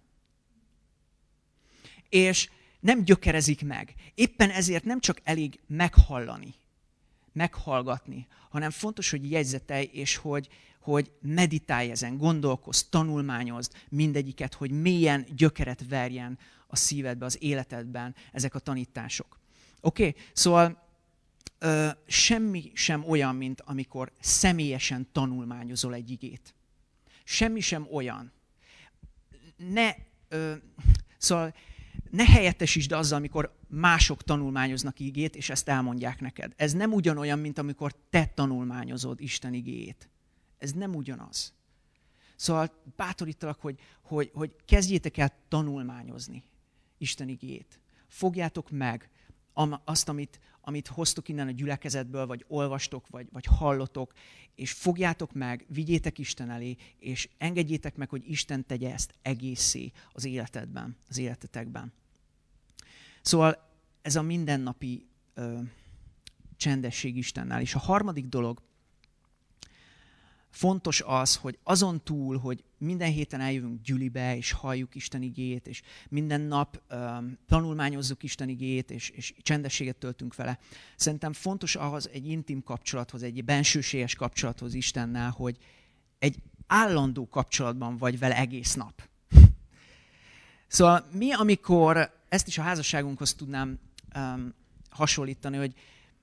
És nem gyökerezik meg. Éppen ezért nem csak elég meghallani, meghallgatni, hanem fontos, hogy jegyzetelj, és hogy meditálj ezen, gondolkozz, tanulmányozd mindegyiket, hogy mélyen gyökeret verjen a szívedbe, az életedben ezek a tanítások. Oké? Szóval semmi sem olyan, mint amikor személyesen tanulmányozol egy igét. Semmi sem olyan. Szóval ne helyettesítsd azzal, amikor mások tanulmányoznak igét, és ezt elmondják neked. Ez nem ugyanolyan, mint amikor te tanulmányozod Isten igéjét. Ez nem ugyanaz. Szóval bátorítalak, hogy kezdjétek el tanulmányozni Isten igéjét. Fogjátok meg azt, amit hoztok innen a gyülekezetből, vagy olvastok, vagy hallotok, és fogjátok meg, vigyétek Isten elé, és engedjétek meg, hogy Isten tegye ezt egészé az életedben, az életetekben. Szóval ez a mindennapi csendesség Istennel. És a harmadik dolog, fontos az, hogy azon túl, hogy minden héten eljövünk gyülibe, és halljuk Isten igéjét, és minden nap tanulmányozzuk Isten igéjét, és csendességet töltünk vele. Szerintem fontos ahhoz egy intim kapcsolathoz, egy bensőséges kapcsolathoz Istennel, hogy egy állandó kapcsolatban vagy vele egész nap. Szóval mi, amikor ezt is a házasságunkhoz tudnám hasonlítani, hogy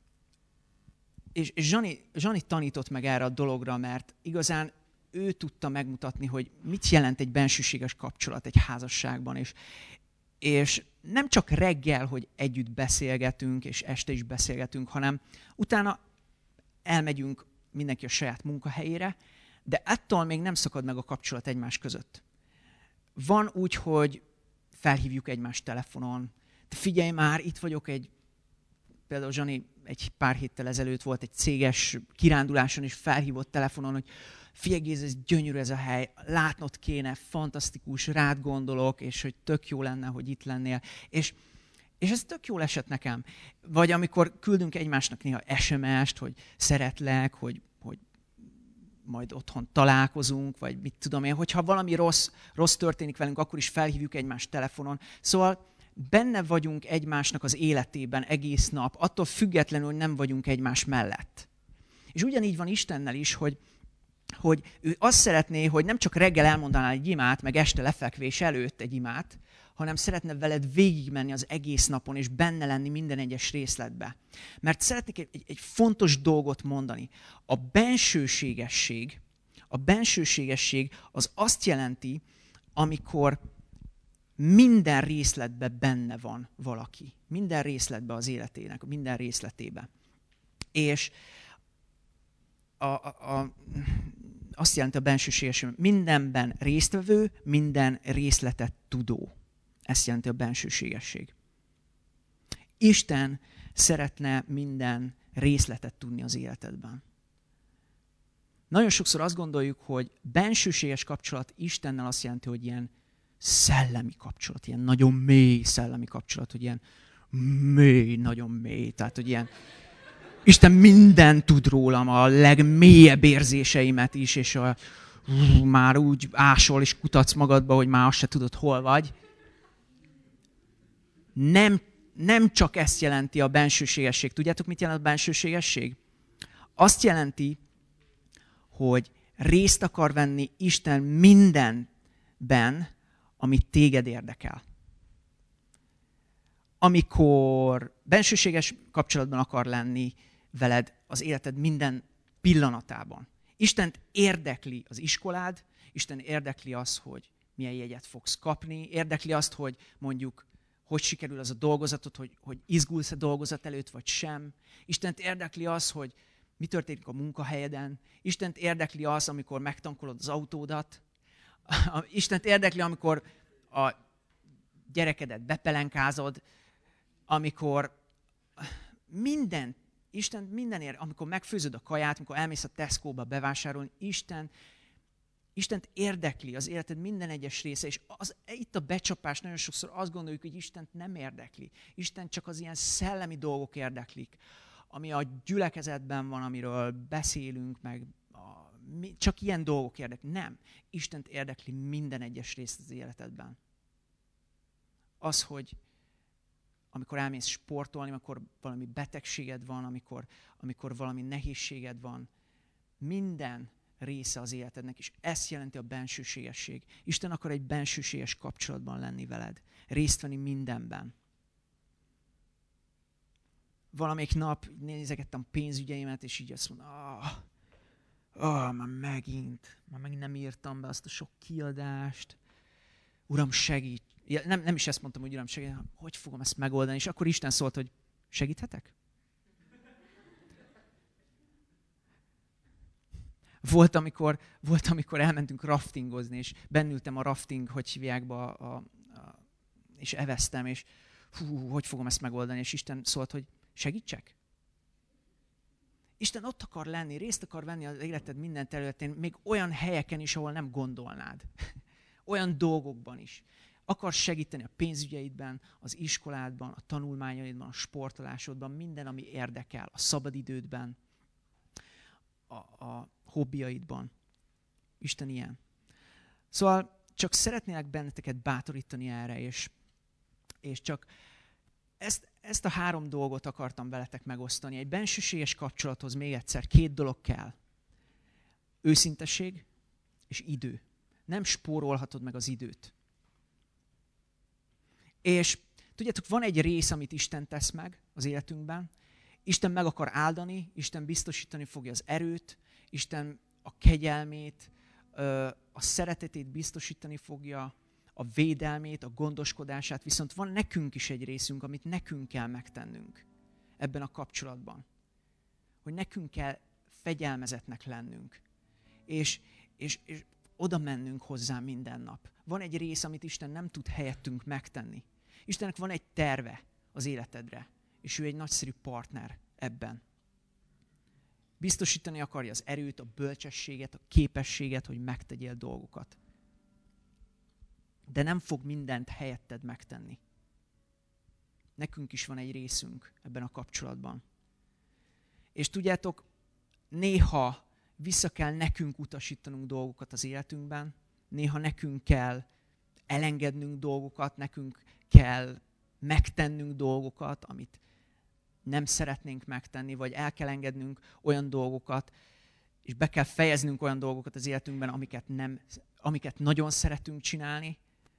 és Zsani tanított meg erre a dologra, mert igazán ő tudta megmutatni, hogy mit jelent egy bensőséges kapcsolat egy házasságban. És nem csak reggel, hogy együtt beszélgetünk, és este is beszélgetünk, hanem utána elmegyünk mindenki a saját munkahelyére, de ettől még nem szakad meg a kapcsolat egymás között. Van úgy, hogy felhívjuk egymást telefonon. Te figyelj már, itt vagyok például Zsani egy pár héttel ezelőtt volt egy céges kiránduláson, és felhívott telefonon, hogy figyelj Géza, ez gyönyörű ez a hely, látnod kéne, fantasztikus, rád gondolok, és hogy tök jó lenne, hogy itt lennél. És ez tök jól esett nekem. Vagy amikor küldünk egymásnak néha SMS-t, hogy szeretlek, hogy majd otthon találkozunk, vagy mit tudom én, hogyha valami rossz történik velünk, akkor is felhívjuk egymást telefonon. Szóval benne vagyunk egymásnak az életében egész nap, attól függetlenül, hogy nem vagyunk egymás mellett. És ugyanígy van Istennel is, hogy ő azt szeretné, hogy nem csak reggel elmondanál egy imát, meg este lefekvés előtt egy imát, hanem szeretne veled végigmenni az egész napon, és benne lenni minden egyes részletbe. Mert szeretnék egy fontos dolgot mondani. A bensőségesség az azt jelenti, amikor minden részletben benne van valaki. Minden részletben az életének, minden részletében. És azt jelenti a bensőségesség, mindenben résztvevő, minden részletet tudó. Ezt jelenti a bensőségesség. Isten szeretne minden részletet tudni az életedben. Nagyon sokszor azt gondoljuk, hogy bensőséges kapcsolat Istennel azt jelenti, hogy ilyen szellemi kapcsolat, ilyen nagyon mély szellemi kapcsolat, hogy ilyen mély, nagyon mély. Tehát, hogy ilyen Isten mindent tud rólam, a legmélyebb érzéseimet is, és már úgy ásol és kutatsz magadba, hogy már azt se tudod, hol vagy. Nem csak ezt jelenti a bensőségesség. Tudjátok, mit jelent a bensőségesség? Azt jelenti, hogy részt akar venni Isten mindenben, amit téged érdekel. Amikor bensőséges kapcsolatban akar lenni veled az életed minden pillanatában. Istent érdekli az iskolád, Isten érdekli az, hogy milyen jegyet fogsz kapni, érdekli azt, hogy mondjuk hogy sikerül az a dolgozatod, hogy izgulsz a dolgozat előtt, vagy sem. Istent érdekli az, hogy mi történik a munkahelyeden. Istent érdekli az, amikor megtankolod az autódat. Istent érdekli, amikor a gyerekedet bepelenkázod, amikor Isten mindenért, amikor megfőzöd a kaját, amikor elmész a Tesco-ba bevásárolni, Istent érdekli az életed minden egyes része, és itt a becsapás, nagyon sokszor azt gondoljuk, hogy Istent nem érdekli. Isten csak az ilyen szellemi dolgok érdeklik, ami a gyülekezetben van, amiről beszélünk, meg csak ilyen dolgok érdekli. Nem. Istent érdekli minden egyes részt az életedben. Az, hogy amikor elmész sportolni, amikor valami betegséged van, amikor valami nehézséged van, minden része az életednek, és ezt jelenti a bensőségesség. Isten akar egy bensőséges kapcsolatban lenni veled, részt venni mindenben. Valamelyik nap nézegettem pénzügyeimet, és így azt mondom, már megint nem írtam be azt a sok kiadást. Uram, segíts! Ja, nem is ezt mondtam, hogy Uram, segíts, hogy fogom ezt megoldani, és akkor Isten szólt, hogy segíthetek? Volt, amikor elmentünk raftingozni, és bennültem a rafting, hogy hívják be, és eveztem, és hogy fogom ezt megoldani, és Isten szólt, hogy segítsek? Isten ott akar lenni, részt akar venni az életed minden területén, még olyan helyeken is, ahol nem gondolnád. Olyan dolgokban is. Akar segíteni a pénzügyeidben, az iskoládban, a tanulmányaidban, a sportolásodban, minden, ami érdekel, a szabadidődben, a hobbiaidban. Isten ilyen. Szóval csak szeretnélek benneteket bátorítani erre, és csak ezt a 3 dolgot akartam veletek megosztani. Egy bensőséges kapcsolathoz még egyszer 2 dolog kell. Őszintesség és idő. Nem spórolhatod meg az időt. És tudjátok, van egy rész, amit Isten tesz meg az életünkben. Isten meg akar áldani, Isten biztosítani fogja az erőt, Isten a kegyelmét, a szeretetét biztosítani fogja, a védelmét, a gondoskodását, viszont van nekünk is egy részünk, amit nekünk kell megtennünk ebben a kapcsolatban. Hogy nekünk kell fegyelmezetnek lennünk, és oda mennünk hozzá minden nap. Van egy rész, amit Isten nem tud helyettünk megtenni. Istennek van egy terve az életedre, és ő egy nagyszerű partner ebben. Biztosítani akarja az erőt, a bölcsességet, a képességet, hogy megtegyél dolgokat. De nem fog mindent helyetted megtenni. Nekünk is van egy részünk ebben a kapcsolatban. És tudjátok, néha vissza kell nekünk utasítanunk dolgokat az életünkben, néha nekünk kell elengednünk dolgokat, nekünk kell megtennünk dolgokat, amit nem szeretnénk megtenni, vagy el kell engednünk olyan dolgokat, és be kell fejeznünk olyan dolgokat az életünkben, amiket nagyon szeretünk csinálni,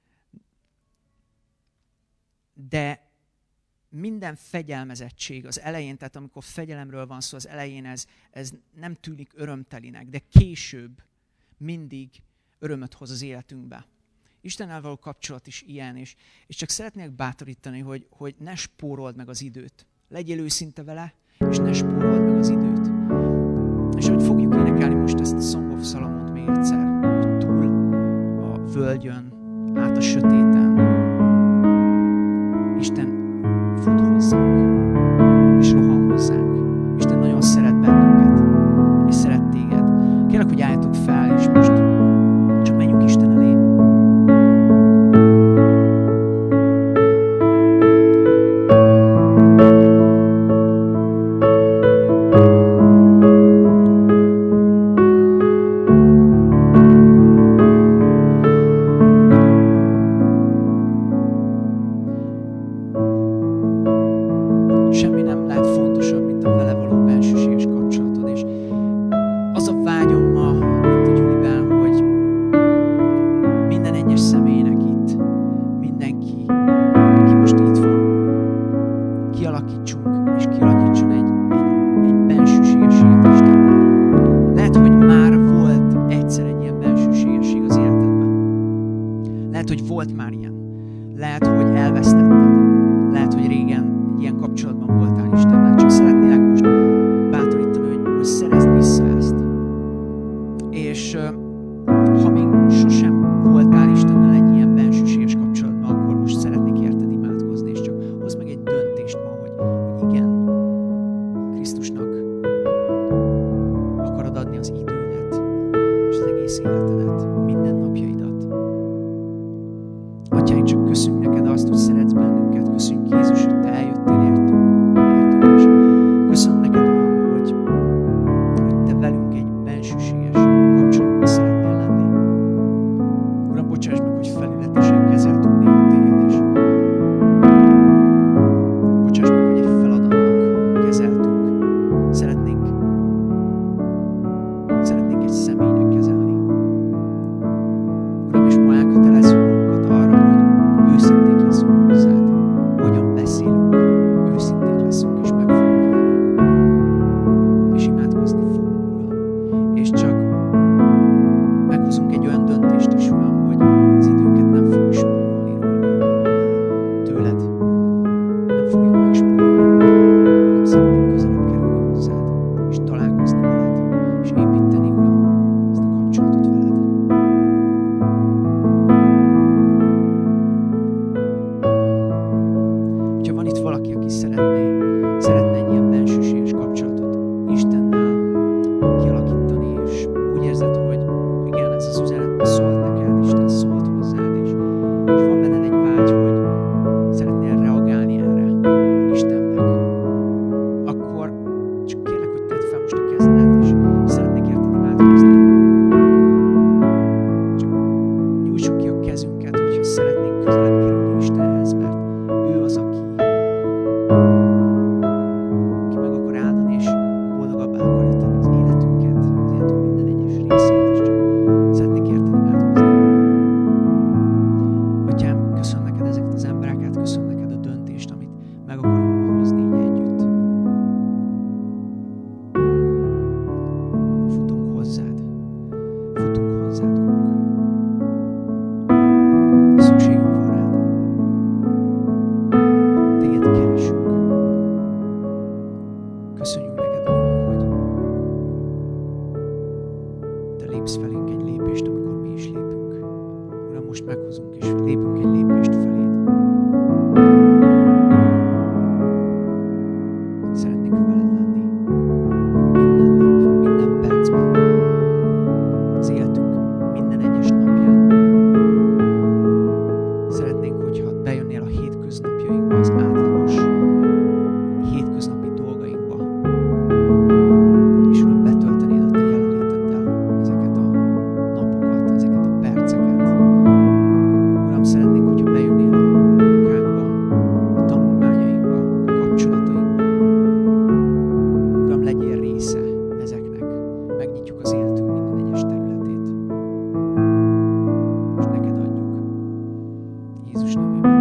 de minden fegyelmezettség az elején, tehát amikor fegyelemről van szó, az elején ez nem tűnik örömtelinek, de később mindig örömöt hoz az életünkbe. Istennel való kapcsolat is ilyen, és csak szeretnék bátorítani, hogy ne spórold meg az időt. Legyél őszinte vele, és ne spórold meg az időt. És hogy fogjuk énekelni most ezt a Song of Solomont még egyszer, hogy túl a völgyön, át a sötéten, Isten fut hozzánk, és rohan hozzánk. Isten nagyon szeret bennünket, és szeret téged. Kérlek, hogy álljatok fel, és most csak menjünk Isten elé. Meghozunk egy olyan döntést is, Uram, hogy az időnket közelebb kerülni Istenhez, mert ő az, aki meg akar áldani, és boldogabbá akarja tenni az életünket, az életünk minden egyes részét, és csak szeretnék érteni, imádkozni. Atyám, köszönöm neked ezeket az embereket, köszönöm neked a döntést, amit meg akarunk hozni így együtt. Futunk hozzád, Urunk. Szükségünk van rád. Téged keresünk. Köszönjük neked, Urunk, hogy te lépsz felénk egy lépést, amikor mi is lépünk. Uram, most meghozunk és lépünk egy lépést feléd. Szeretnénk veled lenni. Minden nap, minden percben. Az életünk minden egyes napján. Szeretnénk, hogyha bejönnél a hétköznapjainkba, az átlagos hétköznapi dolgainkba. És Uram, betöltenéd a te jelenléteddel ezeket a napokat, ezeket a perceket. Uram, szeretnénk, hogyha bejönnél a munkánkba, a tanulmányainkba, a kapcsolatainkba. Uram, legyél része ezeknek. Megnyitjuk az életünk minden egyes területét. És neked adjuk. Jézus nevében.